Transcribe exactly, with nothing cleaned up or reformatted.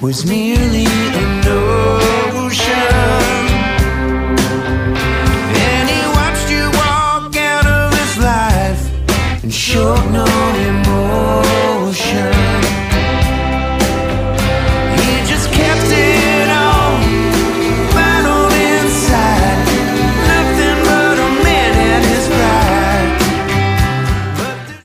was merely a notion. And he watched you walk out of his life and showed no emotion.